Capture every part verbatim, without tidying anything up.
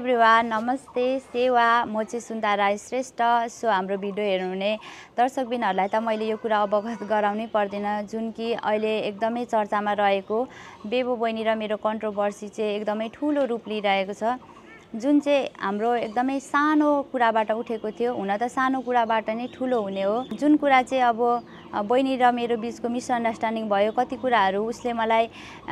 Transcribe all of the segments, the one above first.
Everyone, नमस्ते, सेवा। म चाहिँ सुन्दा राई श्रेष्ठ। सो हाम्रो भिडियो हेर्नुहुने दर्शकबिनहरूलाई त मैले यो कुरा अवगत गराउनै पर्दैन, जुन कि अहिले एकदमै चर्चामा रहेको बेबो बहिनी र मेरो कन्ट्रोभर्सी चाहिँ एकदमै ठुलो रूप लिइरहेको छ, जुन चाहिँ हाम्रो एकदमै सानो कुराबाट उठेको थियो। हुन त सानो कुराबाट नै ठुलो हुने हो। जुन कुरा चाहिँ अब बहिनी र मेरो बिचको मिसअन्डरस्ट्यान्डिङ भयो, कति कुराहरू उसले मलाई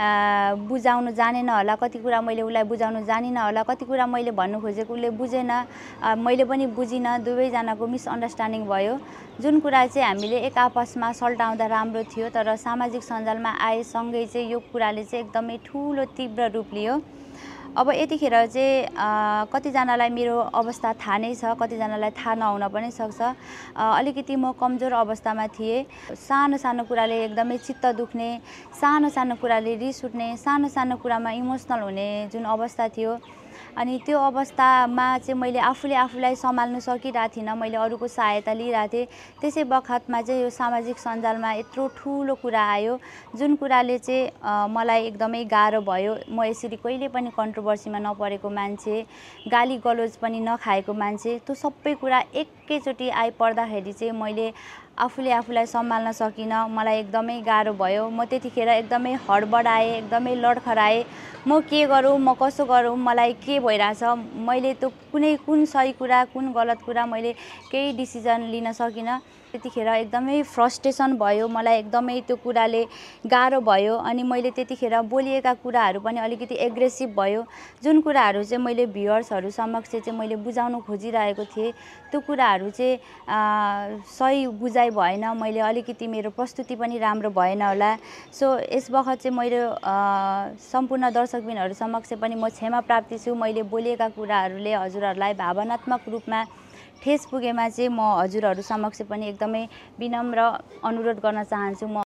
बुझाउनु जानेन होला, कति कुरा मैले उसलाई बुझाउनु जानिनँ होला, कति कुरा मैले भन्नु खोजेको उसले बुझेन, मैले पनि बुझिनँ, दुवैजनाको मिसअन्डरस्ट्यान्डिङ भयो। जुन कुरा चाहिँ हामीले एक आपसमा सल्टाउँदा राम्रो थियो, तर सामाजिक सञ्जालमा आएसँगै चाहिँ यो कुराले चाहिँ एकदमै ठुलो तीव्र रूप लियो। अब यतिखेर चाहिँ कतिजनालाई मेरो अवस्था थाहा नै छ, कतिजनालाई थाहा नहुन पनि सक्छ। अलिकति म कमजोर अवस्थामा थिएँ। सानो सानो कुराले एकदमै चित्त दुख्ने, सानो सानो कुराले रिस उठ्ने, सानो सानो कुरामा इमोसनल हुने जुन अवस्था थियो, अनि त्यो अवस्थामा चाहिँ मैले आफूले आफूलाई सम्हाल्नु सकिरहेको थिइनँ। मैले अरूको सहायता लिइरहेको थिएँ। त्यसै बखतमा चाहिँ यो सामाजिक सञ्जालमा यत्रो ठुलो कुरा आयो, जुन कुराले चाहिँ मलाई एकदमै गाह्रो भयो। म यसरी कहिले पनि कन्ट्रोभर्सीमा नपरेको मान्छे, गाली गलोज पनि नखाएको मान्छे, त्यो सबै कुरा एकैचोटि आइपर्दाखेरि चाहिँ मैले आफूले आफूलाई सम्हाल्न सकिनँ। मलाई एकदमै गाह्रो भयो। म त्यतिखेर एकदमै हडबडाएँ, एकदमै लडखडाएँ। म के गरौँ, म कसो गरौँ, मलाई के भइरहेछ, मैले त्यो कुनै कुन सही कुरा कुन गलत कुरा मैले केही डिसिजन लिन सकिनँ। त्यतिखेर एकदमै फ्रस्ट्रेसन भयो, मलाई एकदमै त्यो कुराले गाह्रो भयो। अनि मैले त्यतिखेर बोलिएका कुराहरू पनि अलिकति एग्रेसिभ भयो। जुन कुराहरू चाहिँ मैले भ्युअर्सहरू समक्ष चाहिँ मैले बुझाउन खोजिरहेको थिएँ, त्यो कुराहरू चाहिँ सही बुझाइ भएन। मैले अलिकति मेरो प्रस्तुति पनि राम्रो भएन होला। सो यस बखत चाहिँ मेरो सम्पूर्ण दर्शकबिनहरू समक्ष पनि म क्षमा प्राप्ति छु। मैले बोलिएका कुराहरूले हजुरहरूलाई भावनात्मक रूपमा ठेस पुगेमा चाहिँ म हजुरहरू समक्ष पनि एकदमै विनम्र अनुरोध गर्न चाहन्छु। म